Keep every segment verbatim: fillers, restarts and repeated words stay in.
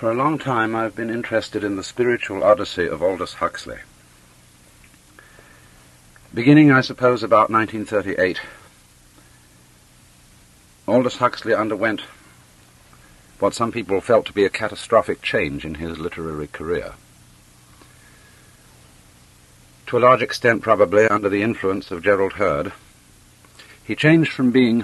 For a long time I've been interested in the spiritual odyssey of Aldous Huxley. Beginning, I suppose, about nineteen thirty-eight, Aldous Huxley underwent what some people felt to be a catastrophic change in his literary career. To a large extent, probably, under the influence of Gerald Heard, he changed from being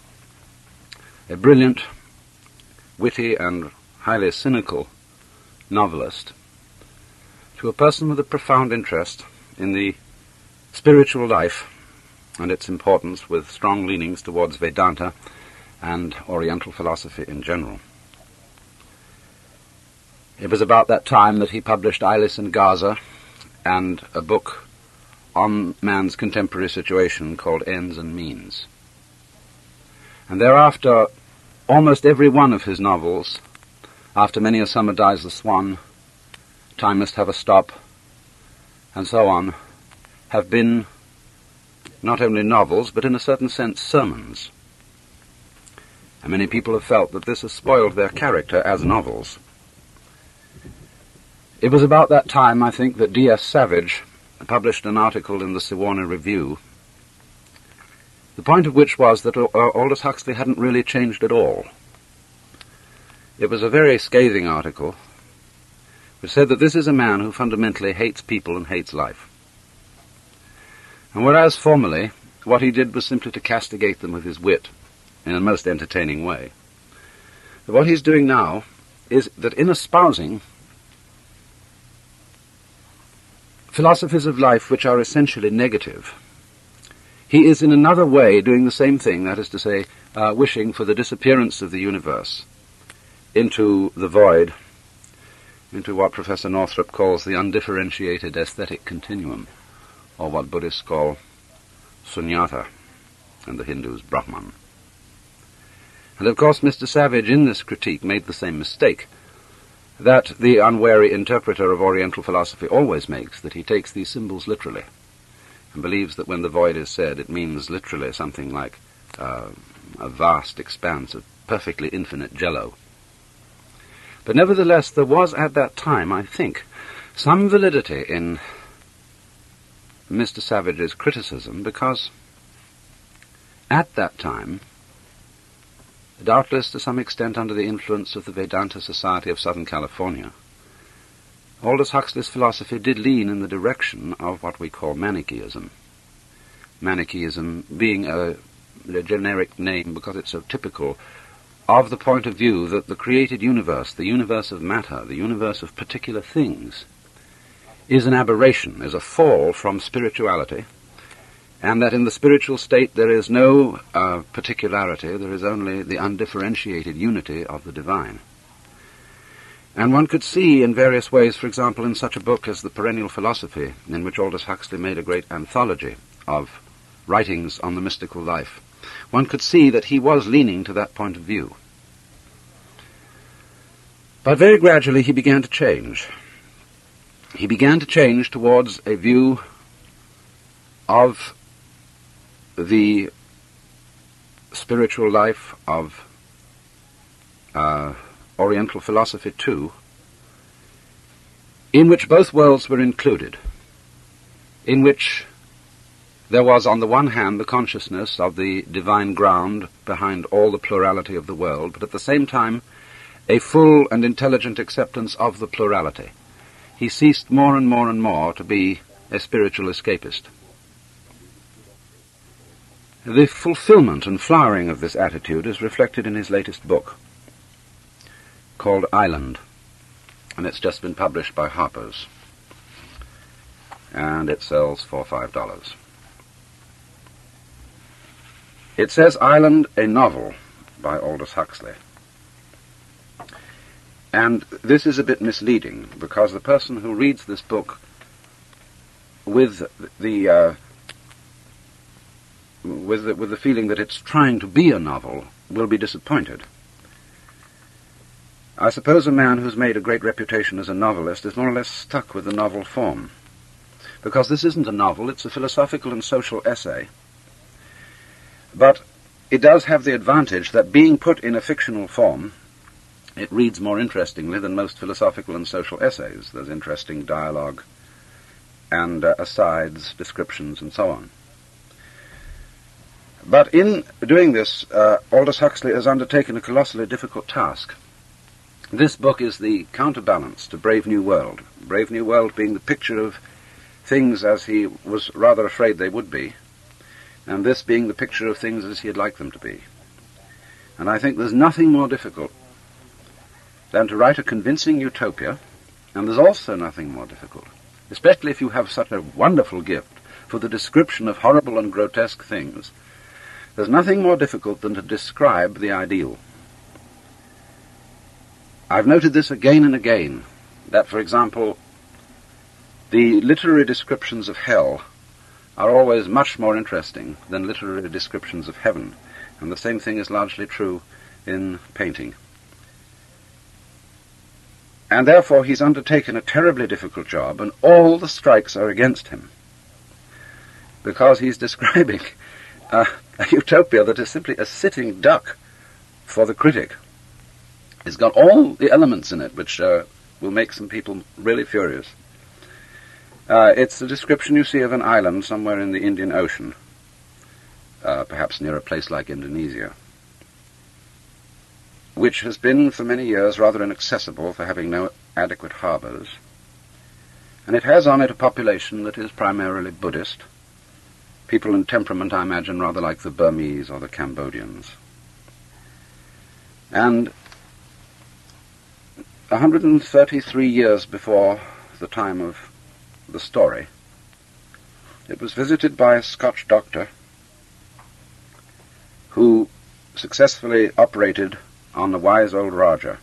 a brilliant, witty, and highly cynical novelist to a person with a profound interest in the spiritual life and its importance, with strong leanings towards Vedanta and Oriental philosophy in general. It was about that time that he published Eylis and Gaza and a book on man's contemporary situation called Ends and Means. And thereafter, almost every one of his novels, After Many a Summer Dies the Swan, Time Must Have a Stop, and so on, have been not only novels, but in a certain sense sermons. And many people have felt that this has spoiled their character as novels. It was about that time, I think, that D S Savage published an article in the Sewanee Review, the point of which was that Aldous Huxley hadn't really changed at all. It was a very scathing article, which said that this is a man who fundamentally hates people and hates life. And whereas formerly what he did was simply to castigate them with his wit in a most entertaining way, what he's doing now is that in espousing philosophies of life which are essentially negative, he is in another way doing the same thing, that is to say, uh, wishing for the disappearance of the universe into the void, into what Professor Northrop calls the undifferentiated aesthetic continuum, or what Buddhists call sunyata, and the Hindus Brahman. And of course Mister Savage in this critique made the same mistake that the unwary interpreter of Oriental philosophy always makes, that he takes these symbols literally, and believes that when the void is said, it means literally something like uh, a vast expanse of perfectly infinite jello. But nevertheless, there was at that time, I think, some validity in Mister Savage's criticism, because at that time, doubtless to some extent under the influence of the Vedanta Society of Southern California, Aldous Huxley's philosophy did lean in the direction of what we call Manichaeism. Manichaeism being a, a generic name because it's so typical of the point of view that the created universe, the universe of matter, the universe of particular things, is an aberration, is a fall from spirituality, and that in the spiritual state there is no uh, particularity, there is only the undifferentiated unity of the divine. And one could see in various ways, for example, in such a book as The Perennial Philosophy, in which Aldous Huxley made a great anthology of writings on the mystical life, one could see that he was leaning to that point of view. But very gradually he began to change. He began to change towards a view of the spiritual life of uh, Oriental philosophy too, in which both worlds were included, in which there was on the one hand the consciousness of the divine ground behind all the plurality of the world, but at the same time a full and intelligent acceptance of the plurality. He ceased more and more and more to be a spiritual escapist. The fulfillment and flowering of this attitude is reflected in his latest book, called Island, and it's just been published by Harper's, and it sells for five dollars. It says Island, a novel by Aldous Huxley. And this is a bit misleading, because the person who reads this book with the uh, with the, with the feeling that it's trying to be a novel will be disappointed. I suppose a man who's made a great reputation as a novelist is more or less stuck with the novel form, because this isn't a novel, it's a philosophical and social essay. But it does have the advantage that being put in a fictional form it reads more interestingly than most philosophical and social essays. There's interesting dialogue and uh, asides, descriptions, and so on. But in doing this, uh, Aldous Huxley has undertaken a colossally difficult task. This book is the counterbalance to Brave New World. Brave New World being the picture of things as he was rather afraid they would be, and this being the picture of things as he'd like them to be. And I think there's nothing more difficult than to write a convincing utopia, and there's also nothing more difficult, especially if you have such a wonderful gift for the description of horrible and grotesque things, there's nothing more difficult than to describe the ideal. I've noted this again and again, that, for example, the literary descriptions of hell are always much more interesting than literary descriptions of heaven, and the same thing is largely true in painting. And therefore he's undertaken a terribly difficult job, and all the strikes are against him, because he's describing uh, a utopia that is simply a sitting duck for the critic. It's got all the elements in it which uh, will make some people really furious. Uh, it's the description you see of an island somewhere in the Indian Ocean, uh, perhaps near a place like Indonesia, which has been for many years rather inaccessible for having no adequate harbours. And it has on it a population that is primarily Buddhist, people in temperament, I imagine, rather like the Burmese or the Cambodians. And one hundred thirty-three years before the time of the story, it was visited by a Scotch doctor who successfully operated on the wise old Raja.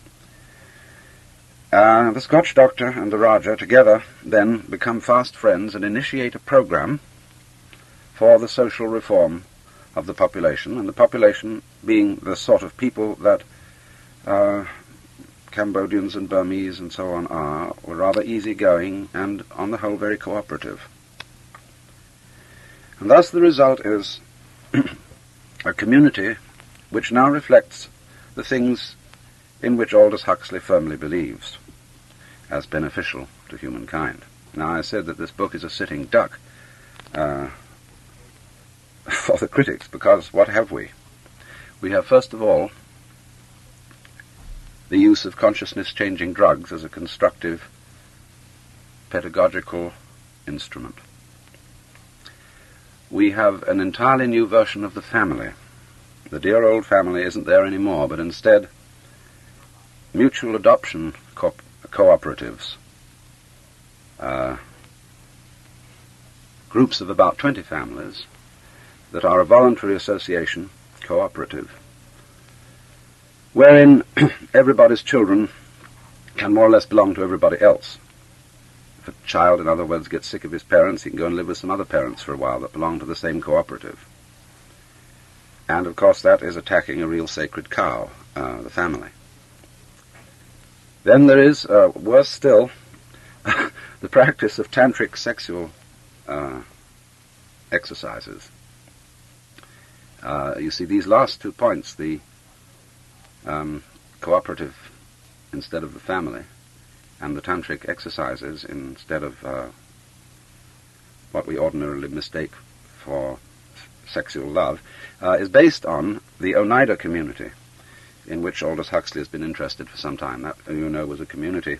Uh, the Scotch doctor and the Raja together then become fast friends and initiate a program for the social reform of the population, and the population being the sort of people that uh, Cambodians and Burmese and so on are, were rather easygoing and, on the whole, very cooperative. And thus the result is a community which now reflects the things in which Aldous Huxley firmly believes as beneficial to humankind. Now, I said that this book is a sitting duck uh, for the critics, because what have we? We have, first of all, the use of consciousness-changing drugs as a constructive pedagogical instrument. We have an entirely new version of the family. The dear old family isn't there anymore, but instead mutual adoption co- cooperatives, uh, groups of about twenty families that are a voluntary association, cooperative, wherein everybody's children can more or less belong to everybody else. If a child, in other words, gets sick of his parents, he can go and live with some other parents for a while that belong to the same cooperative. And, of course, that is attacking a real sacred cow, uh, the family. Then there is, uh, worse still, the practice of tantric sexual uh, exercises. Uh, you see, these last two points, the um, cooperative instead of the family, and the tantric exercises instead of uh, what we ordinarily mistake for sexual love, uh, is based on the Oneida community, in which Aldous Huxley has been interested for some time. That, you know, was a community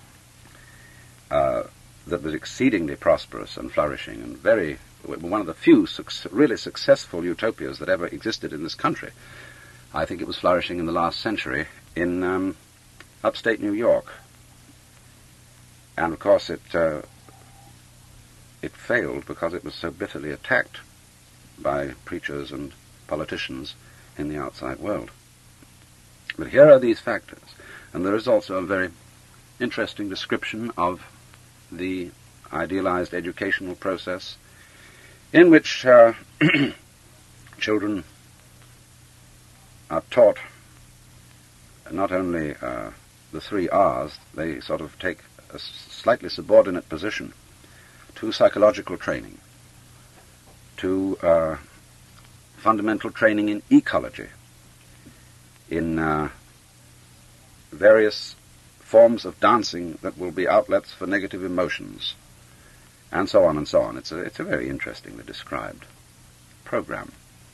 uh, that was exceedingly prosperous and flourishing, and very one of the few suc- really successful utopias that ever existed in this country. I think it was flourishing in the last century in um, upstate New York. And, of course, it uh, it failed because it was so bitterly attacked by preachers and politicians in the outside world. But here are these factors, and there is also a very interesting description of the idealized educational process in which uh, children are taught not only uh, the three R's, they sort of take a slightly subordinate position to psychological training, to uh, fundamental training in ecology, in uh, various forms of dancing that will be outlets for negative emotions, and so on and so on. It's a, it's a very interestingly described program.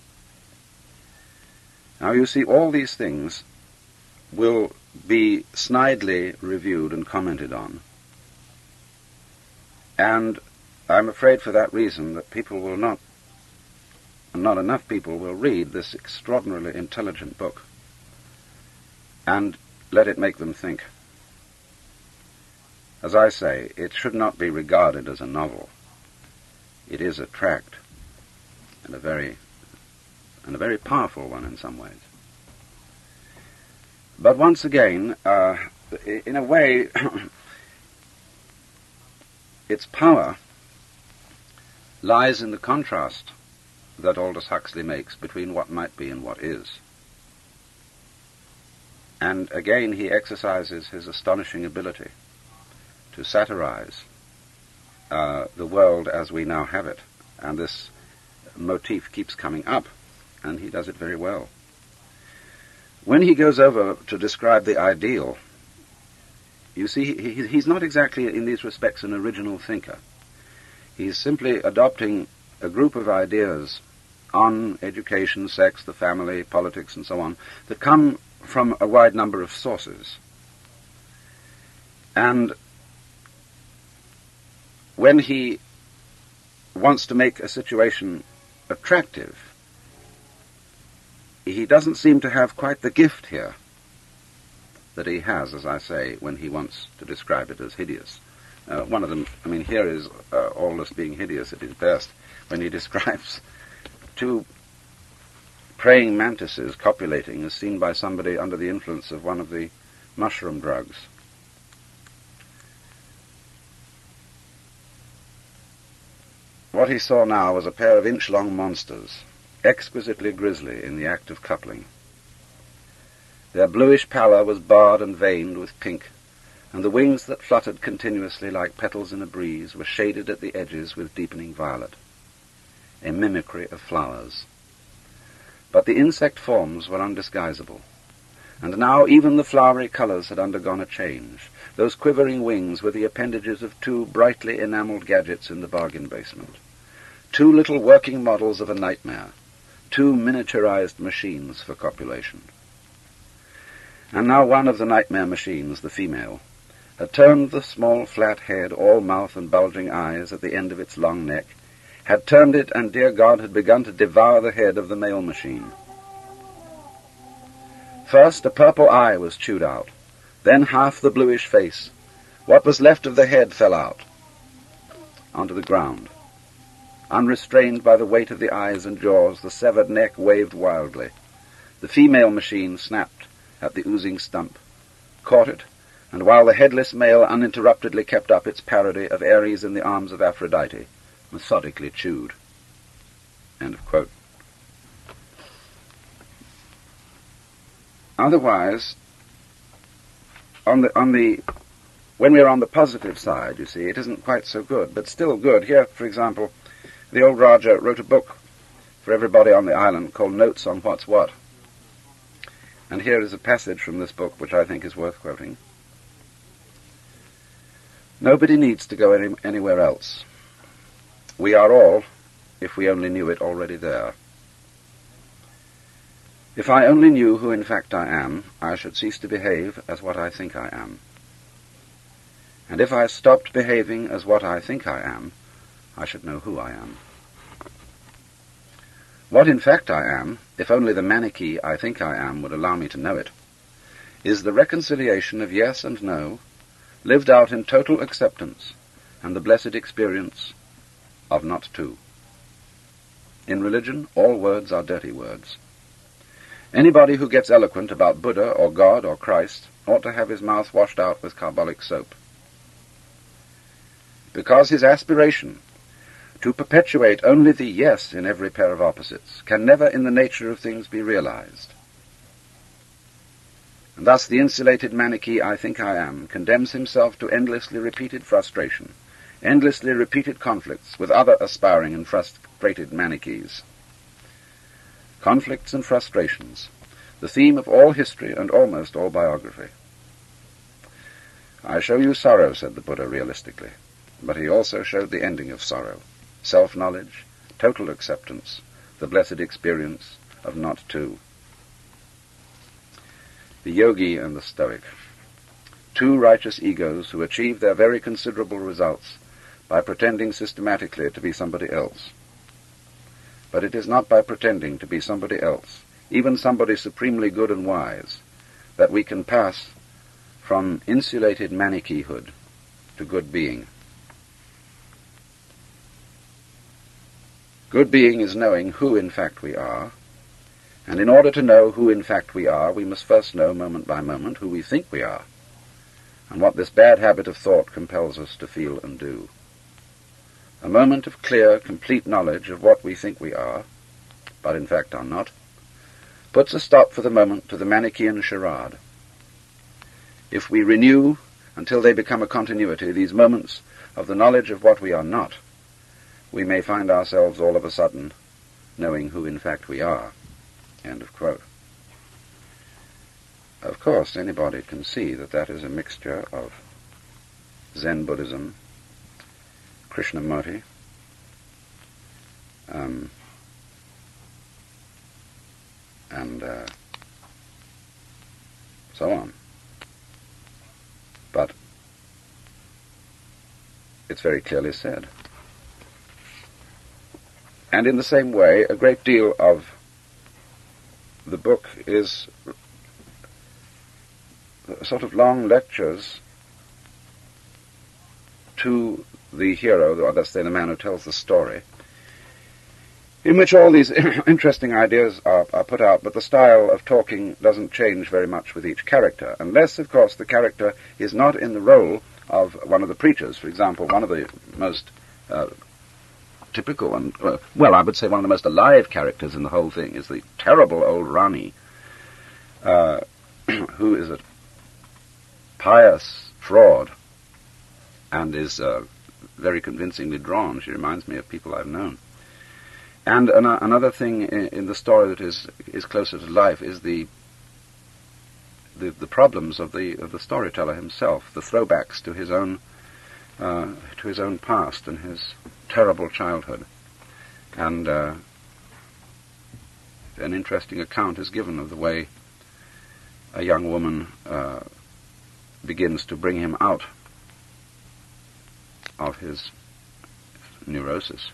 Now you see, all these things will be snidely reviewed and commented on, and I'm afraid for that reason that people will not, not enough people will read this extraordinarily intelligent book and let it make them think. As I say, it should not be regarded as a novel. It is a tract, and a very, and a very powerful one in some ways. But once again, uh, in a way, its power lies in the contrast that Aldous Huxley makes between what might be and what is. And again, he exercises his astonishing ability to satirize uh, the world as we now have it. And this motif keeps coming up, and he does it very well. When he goes over to describe the ideal, you see, he, he's not exactly in these respects an original thinker. He's simply adopting a group of ideas on education, sex, the family, politics, and so on, that come from a wide number of sources. And when he wants to make a situation attractive, he doesn't seem to have quite the gift here that he has, as I say, when he wants to describe it as hideous. Uh, one of them, I mean, here is uh, Aldous being hideous at his best when he describes two praying mantises copulating as seen by somebody under the influence of one of the mushroom drugs. What he saw now was a pair of inch-long monsters, exquisitely grisly in the act of coupling. Their bluish pallor was barred and veined with pink, and the wings that fluttered continuously like petals in a breeze were shaded at the edges with deepening violet, a mimicry of flowers. But the insect forms were undisguisable, and now even the flowery colors had undergone a change. Those quivering wings were the appendages of two brightly enameled gadgets in the bargain basement, two little working models of a nightmare, two miniaturized machines for copulation. And now one of the nightmare machines, the female, had turned the small flat head, all mouth and bulging eyes at the end of its long neck, had turned it, and, dear God, had begun to devour the head of the male machine. First a purple eye was chewed out, then half the bluish face. What was left of the head fell out onto the ground. Unrestrained by the weight of the eyes and jaws, the severed neck waved wildly. The female machine snapped at the oozing stump, caught it, and while the headless male uninterruptedly kept up its parody of Ares in the arms of Aphrodite, methodically chewed. End of quote. Otherwise, on the on the when we're on the positive side, you see, it isn't quite so good, but still good. Here, for example, the old Raja wrote a book for everybody on the island called Notes on What's What. And here is a passage from this book which I think is worth quoting. Nobody needs to go any, anywhere else. We are all, if we only knew it, already there. If I only knew who in fact I am, I should cease to behave as what I think I am. And if I stopped behaving as what I think I am, I should know who I am. What in fact I am, if only the Manichae I think I am would allow me to know it, is the reconciliation of yes and no, lived out in total acceptance, and the blessed experience of not to. In religion, all words are dirty words. Anybody who gets eloquent about Buddha or God or Christ ought to have his mouth washed out with carbolic soap. Because his aspiration to perpetuate only the yes in every pair of opposites can never in the nature of things be realized. And thus the insulated Manichae I think I am condemns himself to endlessly repeated frustration, endlessly repeated conflicts with other aspiring and frustrated Manichaees. Conflicts and frustrations, the theme of all history and almost all biography. I show you sorrow, said the Buddha realistically, but he also showed the ending of sorrow, self-knowledge, total acceptance, the blessed experience of not two. The yogi and the stoic, two righteous egos who achieve their very considerable results by pretending systematically to be somebody else. But it is not by pretending to be somebody else, even somebody supremely good and wise, that we can pass from insulated Manichaehood to good being. Good being is knowing who in fact we are, and in order to know who in fact we are, we must first know moment by moment who we think we are, and what this bad habit of thought compels us to feel and do. A moment of clear, complete knowledge of what we think we are, but in fact are not, puts a stop for the moment to the Manichaean charade. If we renew, until they become a continuity, these moments of the knowledge of what we are not, we may find ourselves all of a sudden knowing who in fact we are. End of quote. Of course, anybody can see that that is a mixture of Zen Buddhism, Krishnamurti, um, and uh, so on. But it's very clearly said. And in the same way, a great deal of the book is sort of long lectures to the hero, or let's say the man who tells the story, in which all these interesting ideas are, are put out, but the style of talking doesn't change very much with each character, unless, of course, the character is not in the role of one of the preachers. For example, one of the most uh, typical and, uh, well, I would say one of the most alive characters in the whole thing is the terrible old Rani, uh, who is a pious fraud and is uh, very convincingly drawn. She reminds me of people I've known. And an- another thing in, in the story that is is closer to life is the the, the problems of the of the storyteller himself, the throwbacks to his own uh, to his own past and his terrible childhood. And uh, an interesting account is given of the way a young woman uh, begins to bring him out of his neurosis.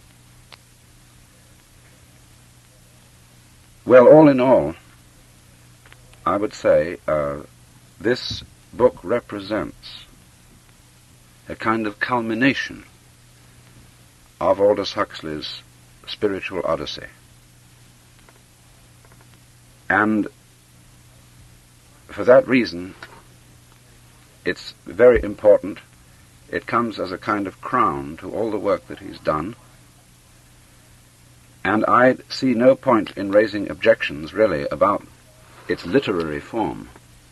Well, all in all, I would say uh, this book represents a kind of culmination of Aldous Huxley's spiritual odyssey. And for that reason, it's very important. It comes as a kind of crown to all the work that he's done. And I see no point in raising objections, really, about its literary form.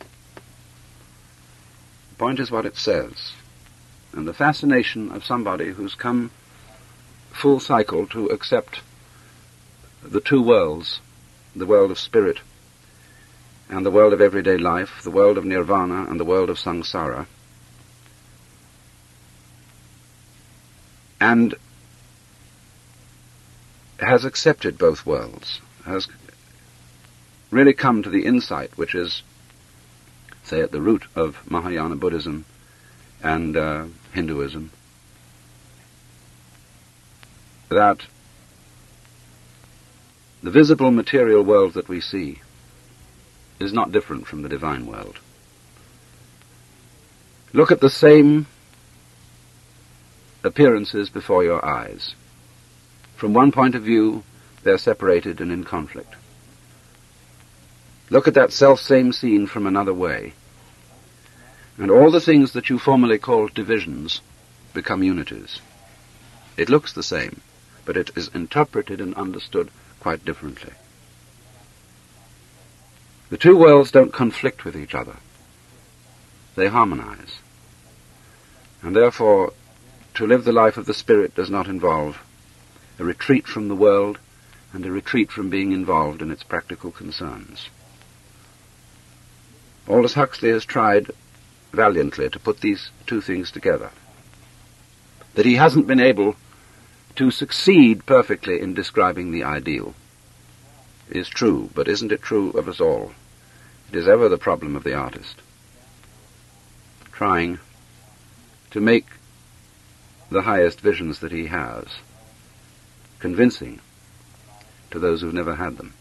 The point is what it says, and the fascination of somebody who's come full cycle to accept the two worlds, the world of spirit and the world of everyday life, the world of nirvana and the world of samsara, and has accepted both worlds, has really come to the insight which is, say, at the root of Mahayana Buddhism and uh, Hinduism, that the visible material world that we see is not different from the divine world. Look at the same appearances before your eyes. From one point of view, they're separated and in conflict. Look at that self-same scene from another way, and all the things that you formerly called divisions become unities. It looks the same, but it is interpreted and understood quite differently. The two worlds don't conflict with each other. They harmonize. And therefore, to live the life of the spirit does not involve a retreat from the world and a retreat from being involved in its practical concerns. Aldous Huxley has tried valiantly to put these two things together. That he hasn't been able to succeed perfectly in describing the ideal is true, but isn't it true of us all? It is ever the problem of the artist, trying to make the highest visions that he has convincing to those who've never had them.